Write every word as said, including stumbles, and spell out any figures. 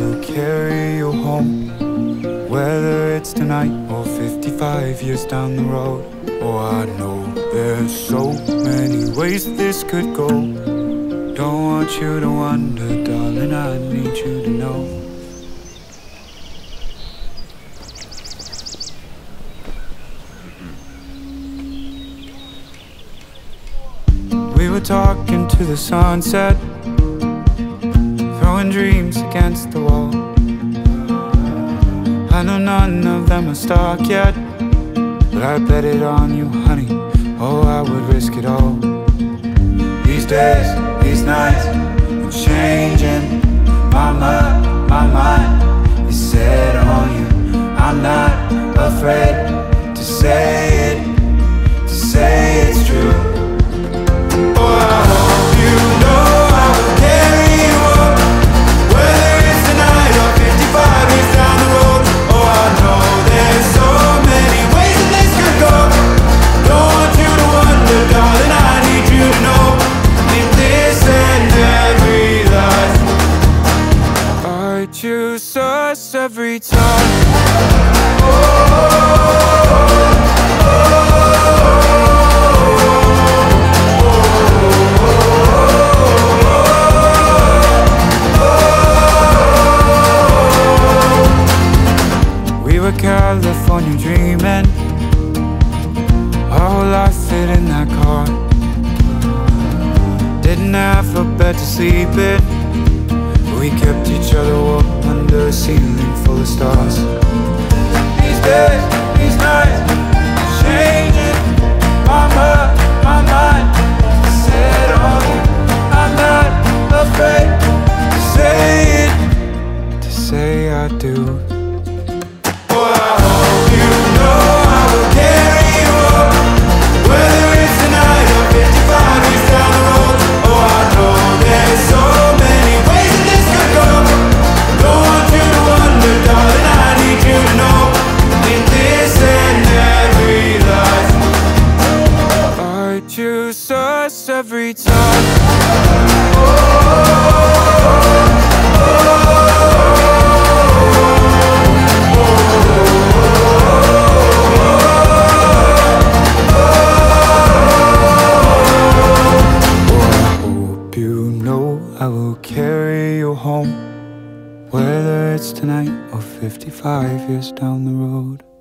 will carry you home. Whether it's tonight or fifty-five years down the road. Oh, I know there's so many ways this could go. Don't want you to wonder, darling, I need you to know. We were talking to the sunset, throwing dreams against the wall. I know none of them are stuck yet, but I bet it on you, honey. Oh, I would risk it all. These days, these nights, I'm changing my mind, my mind is set on you. I'm not afraid to say it, to say it's true. Choose us every time. Oh, oh, oh, oh. We were California dreaming, our whole life fit in that car. Didn't have a bed to sleep in, we kept each other warm under a ceiling full of stars. These days, these nights, changing my mind, my mind set on you. I'm not afraid to say it, to say I do. Boy, I hope you know I will carry you up, whether it's tonight or fifty-five years down the road. Oh, I know there's so many ways that this could go. Don't want you to wonder, darling, I need you to know. In this and every life, I choose us every time. Oh, oh, I will carry you home, whether it's tonight or fifty-five years down the road.